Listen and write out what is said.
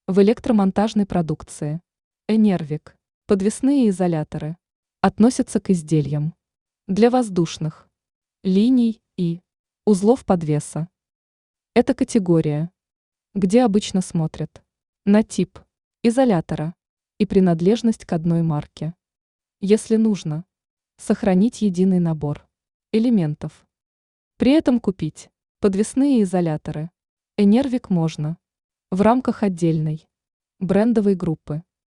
в электромонтажной продукции. Энервик. Подвесные изоляторы. Относятся к изделиям для воздушных линий и узлов подвеса. Эта категория, где обычно смотрят на тип изолятора и принадлежность к одной марке. Если нужно сохранить единый набор элементов, при этом купить подвесные изоляторы Энервик можно в рамках отдельной брендовой группы.